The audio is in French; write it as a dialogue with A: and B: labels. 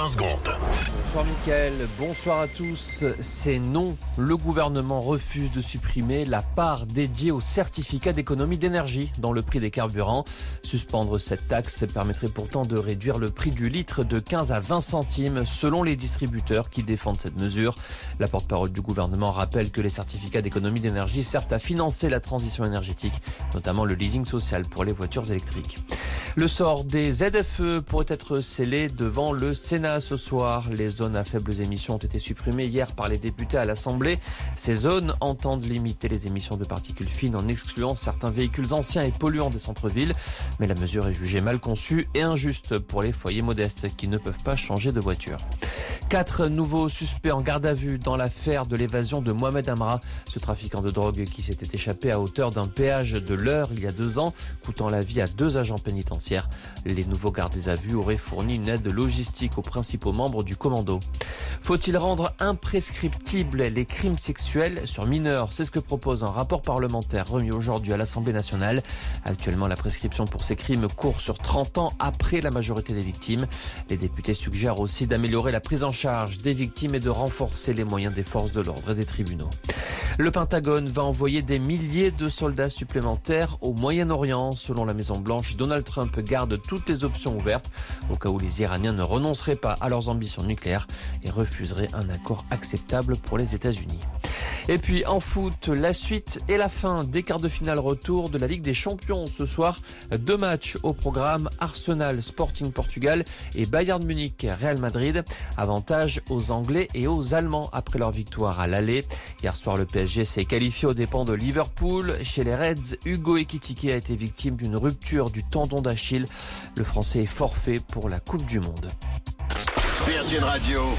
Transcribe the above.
A: 20 secondes.
B: Bonsoir Mickaël, bonsoir à tous. C'est non, le gouvernement refuse de supprimer la part dédiée au certificat d'économie d'énergie dans le prix des carburants. Suspendre cette taxe permettrait pourtant de réduire le prix du litre de 15 à 20 centimes selon les distributeurs qui défendent cette mesure. La porte-parole du gouvernement rappelle que les certificats d'économie d'énergie servent à financer la transition énergétique, notamment le leasing social pour les voitures électriques. Le sort des ZFE pourrait être scellé devant le Sénat ce soir. Les zones à faibles émissions ont été supprimées hier par les députés à l'Assemblée. Ces zones entendent limiter les émissions de particules fines en excluant certains véhicules anciens et polluants des centres-villes. Mais la mesure est jugée mal conçue et injuste pour les foyers modestes qui ne peuvent pas changer de voiture. 4 nouveaux suspects en garde à vue dans l'affaire de l'évasion de Mohamed Amra, ce trafiquant de drogue qui s'était échappé à hauteur d'un péage de l'Eure il y a 2 ans, coûtant la vie à 2 agents pénitentiaires. Les nouveaux gardés à vue auraient fourni une aide logistique aux principaux membres du commando. Faut-il rendre imprescriptibles les crimes sexuels sur mineurs? C'est ce que propose un rapport parlementaire remis aujourd'hui à l'Assemblée nationale. Actuellement, la prescription pour ces crimes court sur 30 ans après la majorité des victimes. Les députés suggèrent aussi d'améliorer la prise en charge des victimes et de renforcer les moyens des forces de l'ordre et des tribunaux. Le Pentagone va envoyer des milliers de soldats supplémentaires au Moyen-Orient. Selon la Maison-Blanche, Donald Trump garde toutes les options ouvertes au cas où les Iraniens ne renonceraient pas à leurs ambitions nucléaires et refuseraient un accord acceptable pour les États-Unis. Et puis en foot, la suite et la fin des quarts de finale retour de la Ligue des Champions. Ce soir, 2 matchs au programme: Arsenal, Sporting Portugal et Bayern Munich, Real Madrid. Avantage aux Anglais et aux Allemands après leur victoire à l'aller. Hier soir, le PSG s'est qualifié aux dépens de Liverpool. Chez les Reds, Hugo Ekitike a été victime d'une rupture du tendon d'Achille. Le Français est forfait pour la Coupe du Monde.
A: Virgin Radio.